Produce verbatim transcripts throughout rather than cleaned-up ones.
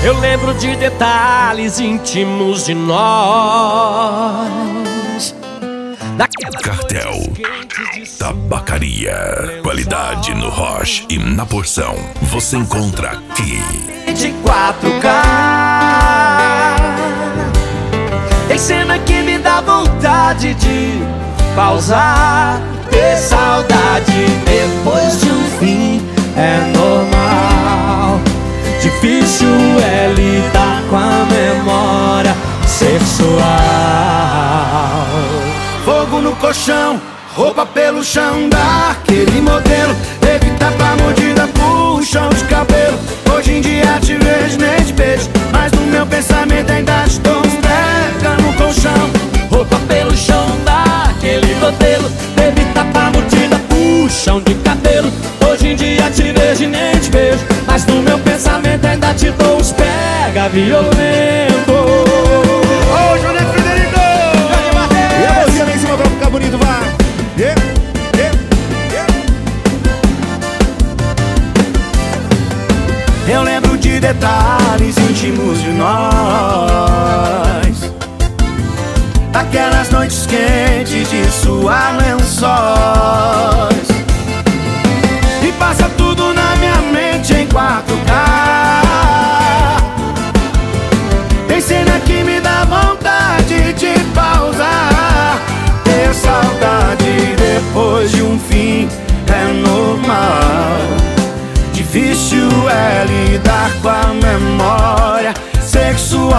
Eu lembro de detalhes íntimos de nós. Cartel Tabacaria. Qualidade no Roche e na porção. Você encontra aqui. De quatro K. Tem cena que me dá vontade de pausar, ter saudade depois de um fim. É normal. Difícil é lidar com a memória sexual. Fogo no colchão, roupa pelo chão, daquele modelo. Evita pra mordida, puxão de cabelo. Hoje em dia te vejo, nem te beijo, mas no meu pensamento ainda estou uns pega no colchão. Roupa pelo chão, daquele modelo. Evita pra mordida, puxão de cabelo. Hoje em dia te vejo e nem te beijo, mas no meu pensamento ainda te dou uns pega violento. Ô, Júnior Frederico! E a mãozinha lá em cima pra ficar bonito, vai! Yeah, yeah, yeah. Eu lembro de detalhes íntimos de nós, aquelas noites quentes de suar lençóis. E passa tudo na minha mente em quatro K. Tem cena que me dá vontade de pausar, ter saudade depois de um fim. É normal. Difícil é lidar com a memória sexual.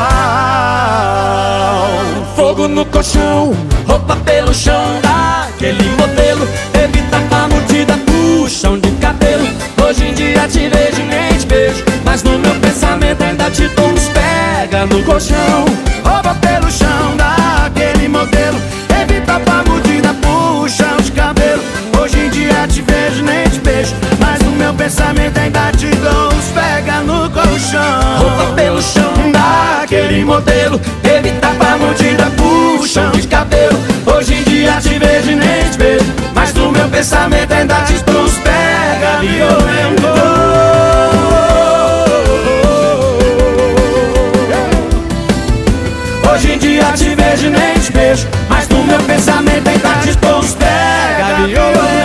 Fogo no colchão, roupa pelo chão, daquele modelo. Evita a mordida, puxão de cabelo. Hoje em dia te vejo e nem te beijo, mas no meu pensamento ainda te dou uns pega no colchão. Roupa pelo chão, daquele modelo. Evita a mordida, puxão de cabelo. Hoje em dia te vejo e nem te beijo, mas no meu pensamento ainda te dou uns pega no colchão. Roupa pelo chão, daquele modelo. Evita a mordida, puxão de cabelo. Hoje em dia te vejo e nem te beijo, mas no meu pensamento ainda te dou uns pega violento. Hoje em dia te vejo e nem te beijo, mas no meu pensamento ainda te dou uns pega violento.